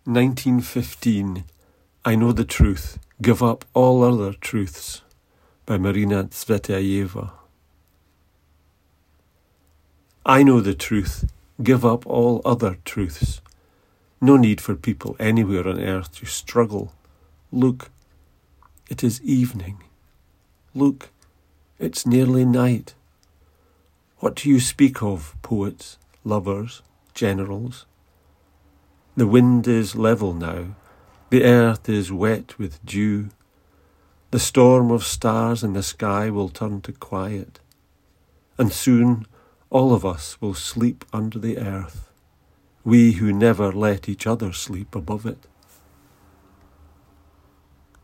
1915, I Know the Truth, Give Up All Other Truths by Marina Tsvetaeva. I know the truth, give up all other truths. No need for people anywhere on earth to struggle. Look, it is evening. Look, it's nearly night. What do you speak of, poets, lovers, generals? The wind is level now, the earth is wet with dew. The storm of stars in the sky will turn to quiet, and soon all of us will sleep under the earth, we who never let each other sleep above it.